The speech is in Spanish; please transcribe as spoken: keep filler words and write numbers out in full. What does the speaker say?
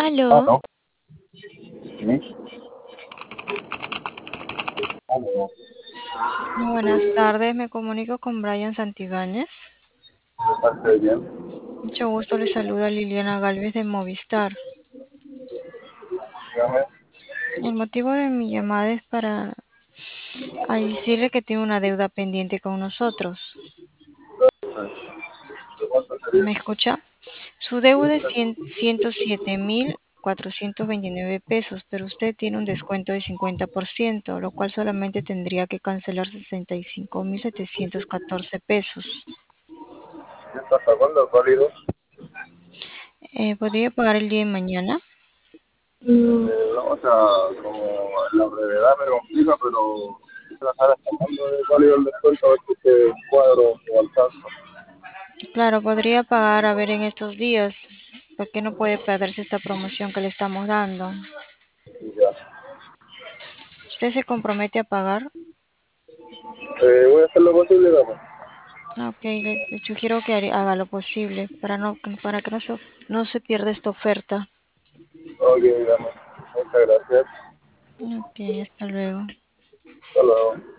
Aló, Aló, sí, aló, muy buenas tardes. Me comunico con Brian Santibáñez. ¿me parte bien? Mucho gusto, le saluda Liliana Galvez de Movistar. Dígame. El motivo de mi llamada es para a decirle que tiene una deuda pendiente con nosotros. ¿De cuánto sería? ¿Me escucha? Su deuda es cien ciento siete mil cuatrocientos veintinueve pesos, pero usted tiene un descuento de cincuenta por ciento, lo cual solamente tendría que cancelar sesenta y cinco mil setecientos catorce pesos. ¿Y esto hasta cuándo es válido? Eh, ¿podría pagar el día de mañana? Eh, no, o sea, como en la brevedad me complica, pero quisiera saber hasta cuándo es válido el descuento, a ver si este cuadro o alcanza. Claro, podría pagar a ver en estos días. ¿Por qué no puede perderse esta promoción que le estamos dando? Y ya. ¿Usted se compromete a pagar? Eh, voy a hacer lo posible, dame. Ah, ok, le, le sugiero que haré- haga lo posible para no para que no se, of- no se pierda esta oferta. Ok, dame. Muchas gracias. Ok, hasta luego. Hasta luego.